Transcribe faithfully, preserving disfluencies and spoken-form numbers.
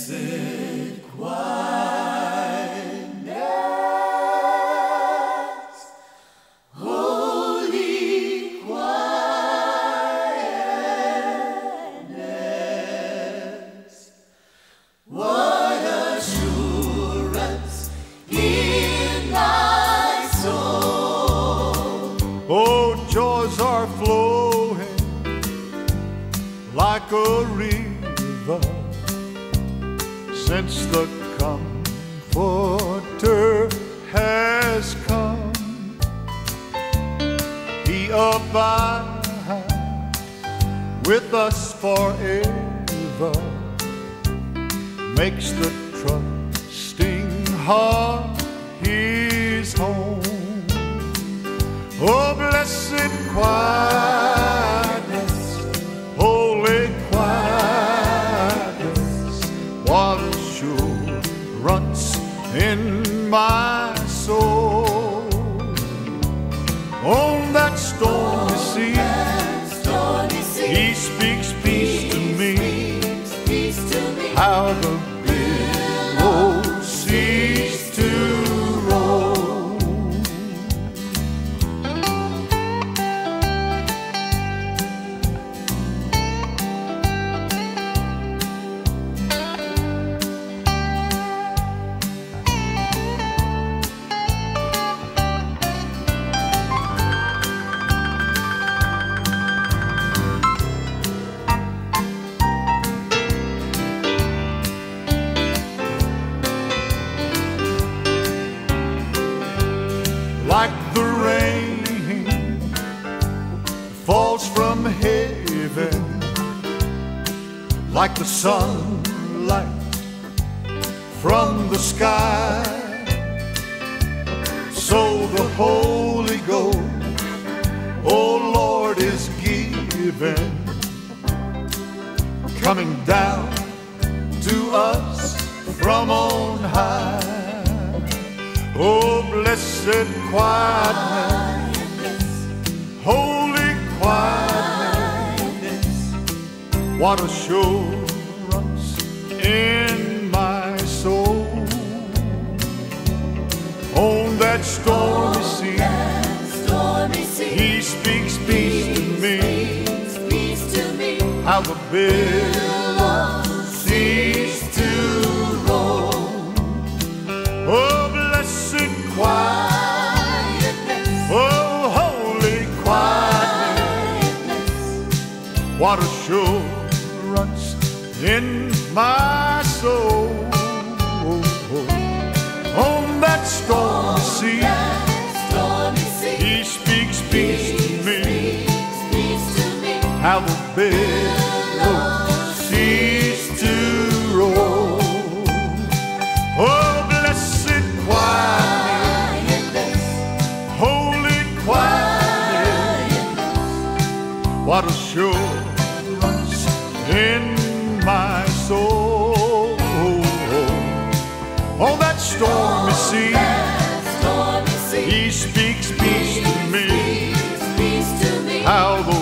Blessed quietness, holy quietness, what assurance in thy soul. Oh, joys are flowing like a river, since the Comforter has come. He abides with us forever, makes the trusting heart his home. Oh, blessed quietness, holy quietness, what assurance in my soul. On that stormy sea, he speaks peace to me. How the billows cease to roll. Like the rain falls from heaven, like the sunlight from the sky, so the Holy Ghost, oh Lord, is given, coming down to us from on high. Oh, blessed quietness, holy quietness, what assurance in my soul. On that stormy sea, he speaks peace to me. How the billows cease to roll. Oh, quietness, oh, holy quietness, what assurance in my soul. On that stormy sea, he speaks peace to me. How the billows cease to roll. Oh, blessed quietness, holy quietness, what assurance in my soul. On that stormy sea, he speaks peace to me. How the